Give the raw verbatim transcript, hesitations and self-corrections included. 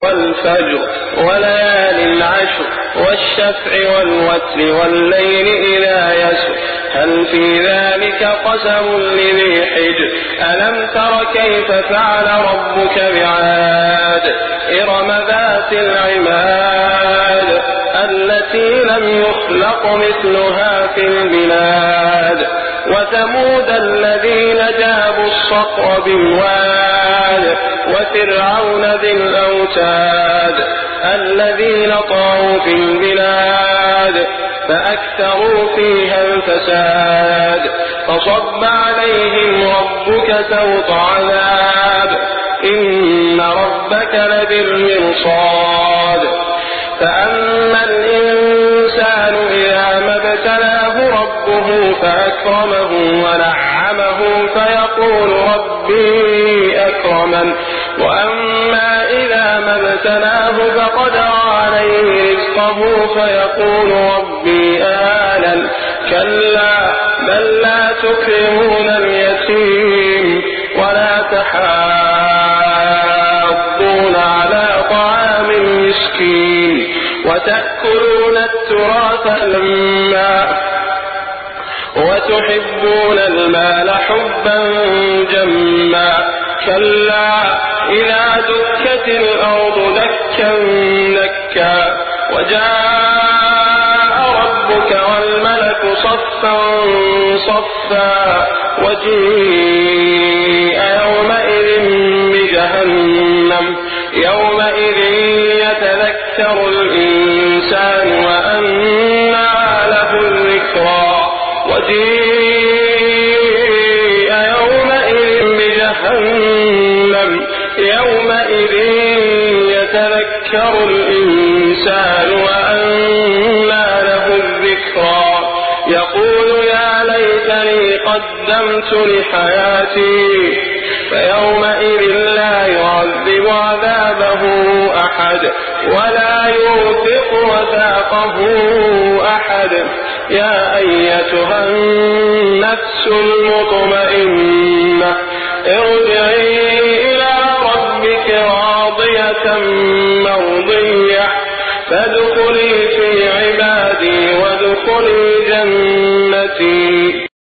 والفجر وليال عشر والشفع والوتر والليل إذا يسر هل في ذلك قسم لذي حجر ألم تر كيف فعل ربك بعاد إرم ذات العماد التي لم يخلق مثلها في البلاد وثمود الذين جابوا الصخر بالواد وفرعون ذي الأوتاد الذين طغوا في البلاد فأكثروا فيها الفساد فصب عليهم ربك سوط عذاب إن ربك لبالمرصاد فأما الإنسان إذا ما ابتلاه ربه فأكرمه ونعمه فيقول ربي أكرمن وأما إذا ما ابتلاه فقدر عليه رزقه فيقول ربي أهانن كلا بل لا تكرمون اليتيم ولا تحاضون على طعام المسكين وتأكلون التراث لما وتحبون المال حبا جما كلا إذا دكت الأرض دكا دكا وجاء ربك والملك صفا صفا وجيء يومئذ بجهنم يومئذ يتذكر الإنسان وأنى له الذكرى وجيء يومئذ بجهنم يومئذ يتذكر الإنسان وأنى له الذكرى يقول يا ليتني قدمت لحياتي فيومئذ لا يعذب عذابه أحد ولا يوثق وثاقه أحد يا أيتها النفس المطمئنة ارجعي إلى ربك راضية مرضية فادخلي في عبادي وادخلي جنتي.